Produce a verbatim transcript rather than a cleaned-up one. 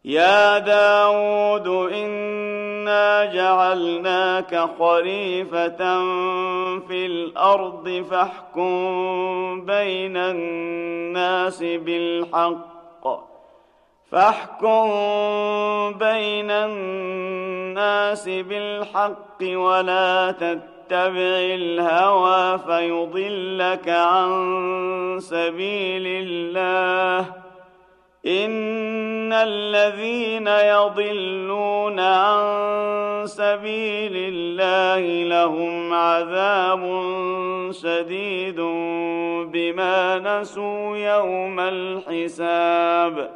يا داود إنا جعلناك خليفة في الأرض فاحكم بين الناس بالحق فاحكم بين الناس بالحق ولا تتبع الهوى فيضلك عن سبيل الله إن الذين يضلون عن سبيل الله لهم عذاب شديد بما نسوا يوم الحساب